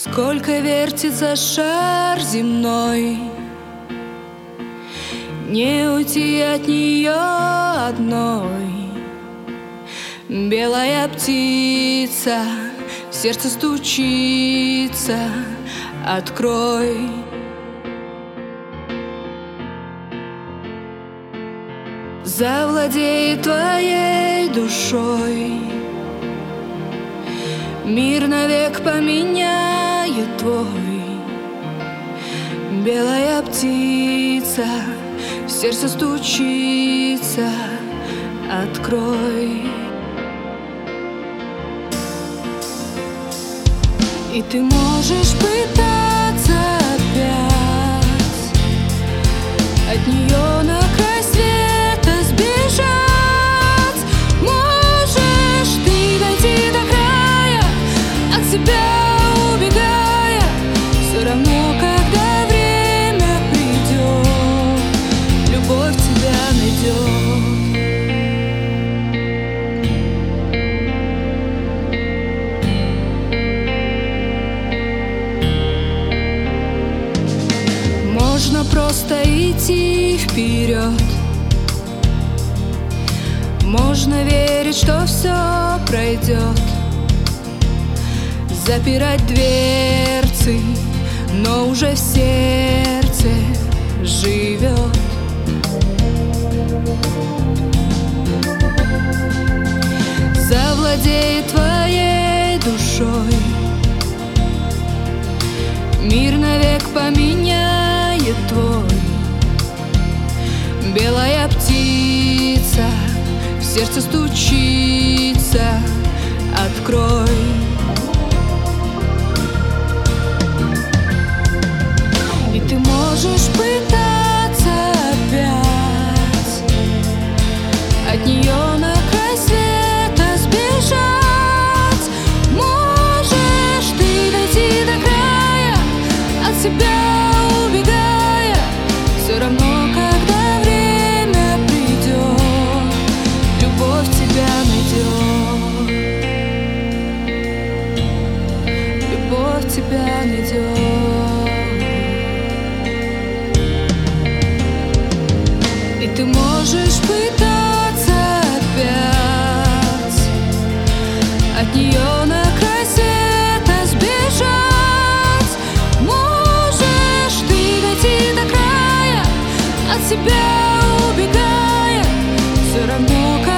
Сколько вертится шар земной, не уйти от нее одной. Белая птица в сердце стучится, открой. Завладеет твоей душой, мир навек поменяет твой. Белая птица в сердце стучится, открой. И ты можешь пытаться опять от нее на край света сбежать. Можешь ты дойти до края, от себя убегая. Все равно, когда время придет, любовь тебя найдет. Можно просто идти вперед, можно верить, что все пройдет. Запирать дверцы, но уже в сердце живет. Завладеет твоей душой, мир навек поменяет твой. Белая птица в сердце стучится, открой. И ты можешь пытаться опять от нее на край света сбежать. Можешь ты дойти до края, от себя убегая. Все равно, когда время придет, любовь тебя найдет. Любовь тебя найдет. И ты можешь пытаться опять от нее на край света сбежать. Можешь ты дойти до края, от себя убегая. Все равно,